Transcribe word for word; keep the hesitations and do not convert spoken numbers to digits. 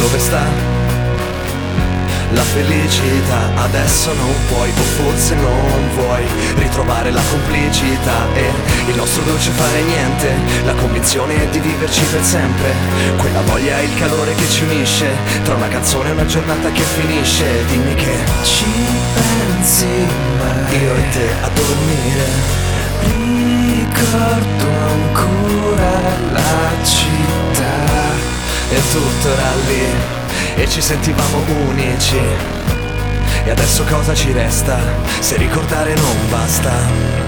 dove sta la felicità? Adesso non puoi, o forse non vuoi ritrovare la complicità e il nostro dolce fare niente, la convinzione di viverci per sempre, quella voglia e il calore che ci unisce tra una canzone e una giornata che finisce. Dimmi che Ci pensi mai? io e te a dormire, Ricordo ancora la città e tutto era lì e ci sentivamo unici. E adesso cosa ci resta se ricordare non basta?